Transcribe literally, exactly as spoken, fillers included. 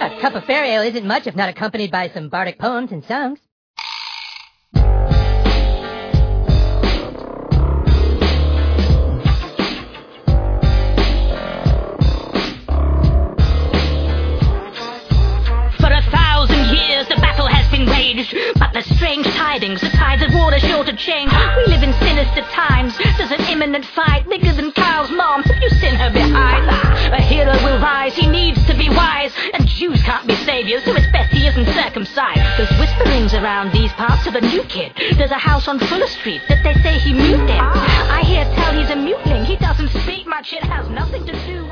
A cup of fair ale isn't much if not accompanied by some bardic poems and songs. For a thousand years the battle has been waged, but there's strange tidings, the tides of war are sure to change. We live in sinister times, there's an imminent fight, bigger than Kyle's mom, if you send her behind. A hero will rise, he needs to be wise, and Jews can't be saviors, so it's best he isn't circumcised. There's whisperings around these parts of a new kid. There's a house on Fuller Street that they say he moved in. I hear tell he's a mutling, he doesn't speak much, it has nothing to do